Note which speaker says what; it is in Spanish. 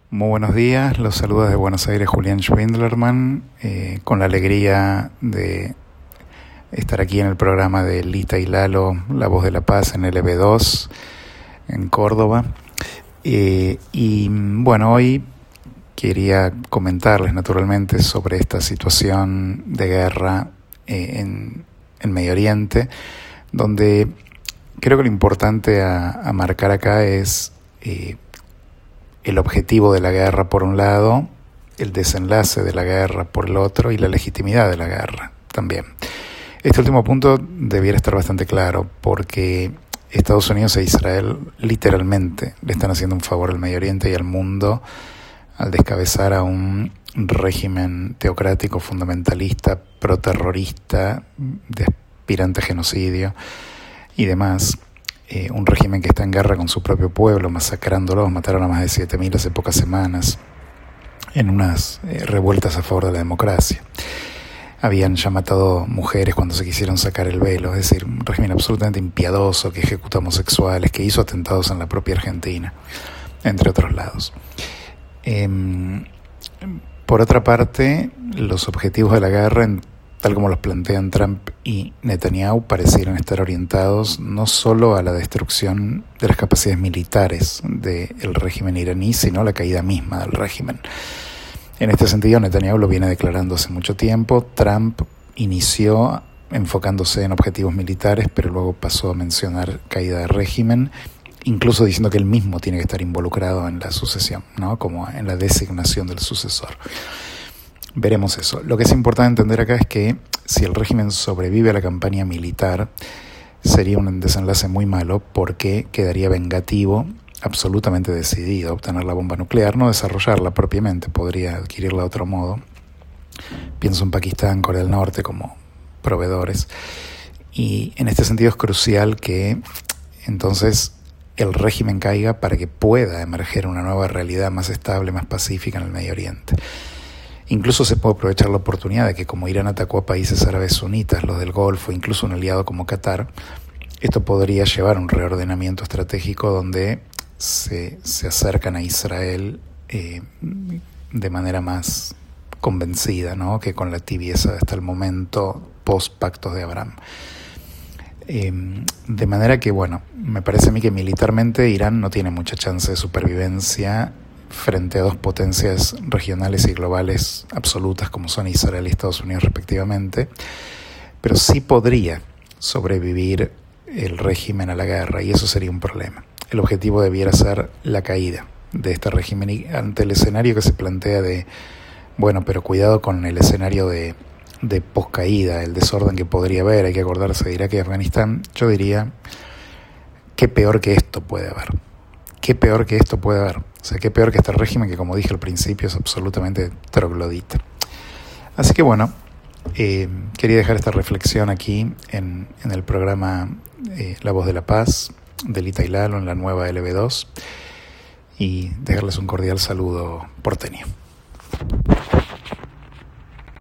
Speaker 1: Muy buenos días, los saludos desde Buenos Aires Julián Schwindlerman, con la alegría de estar aquí en el programa de Lita y Lalo, La Voz de la Paz en LB2 en Córdoba. Y bueno, hoy quería comentarles naturalmente sobre esta situación de guerra en Medio Oriente, donde creo que lo importante a marcar acá es el objetivo de la guerra por un lado, el desenlace de la guerra por el otro y la legitimidad de la guerra también. Este último punto debiera estar bastante claro porque Estados Unidos e Israel literalmente le están haciendo un favor al Medio Oriente y al mundo al descabezar a un régimen teocrático fundamentalista, proterrorista, de aspirante a genocidio y demás. Un régimen que está en guerra con su propio pueblo, masacrándolos. Mataron a más de 7.000 hace pocas semanas en unas revueltas a favor de la democracia. Habían ya matado mujeres cuando se quisieron sacar el velo, es decir, un régimen absolutamente impiadoso que ejecuta homosexuales, que hizo atentados en la propia Argentina, entre otros lados. Por otra parte, los objetivos de la guerra, tal como los plantean Trump y Netanyahu, parecieran estar orientados no solo a la destrucción de las capacidades militares del régimen iraní, sino a la caída misma del régimen. En este sentido, Netanyahu lo viene declarando hace mucho tiempo. Trump inició enfocándose en objetivos militares, pero luego pasó a mencionar caída de régimen, incluso diciendo que él mismo tiene que estar involucrado en la sucesión, ¿no? Como en la designación del sucesor. Veremos eso. Lo que es importante entender acá es que si el régimen sobrevive a la campaña militar, sería un desenlace muy malo porque quedaría vengativo, absolutamente decidido a obtener la bomba nuclear, no desarrollarla propiamente, podría adquirirla de otro modo. Pienso en Pakistán, Corea del Norte como proveedores. Y en este sentido es crucial que entonces el régimen caiga para que pueda emerger una nueva realidad más estable, más pacífica en el Medio Oriente. Incluso se puede aprovechar la oportunidad de que como Irán atacó a países árabes sunitas, los del Golfo, incluso un aliado como Qatar, esto podría llevar a un reordenamiento estratégico donde se acercan a Israel de manera más convencida, ¿no? Que con la tibieza de hasta el momento post-pactos de Abraham. De manera que, bueno, me parece a mí que militarmente Irán no tiene mucha chance de supervivencia frente a dos potencias regionales y globales absolutas como son Israel y Estados Unidos respectivamente, pero sí podría sobrevivir el régimen a la guerra y eso sería un problema. El objetivo debiera ser la caída de este régimen y ante el escenario que se plantea de, bueno, pero cuidado con el escenario de poscaída, el desorden que podría haber, hay que acordarse de Irak y Afganistán, yo diría, ¿qué peor que esto puede haber? ¿Qué peor que esto puede haber? O sea, qué peor que este régimen que, como dije al principio, es absolutamente troglodita. Así que bueno, quería dejar esta reflexión aquí en el programa La Voz de la Paz, de Lita y Lalo, en la nueva LB2, y dejarles un cordial saludo porteño.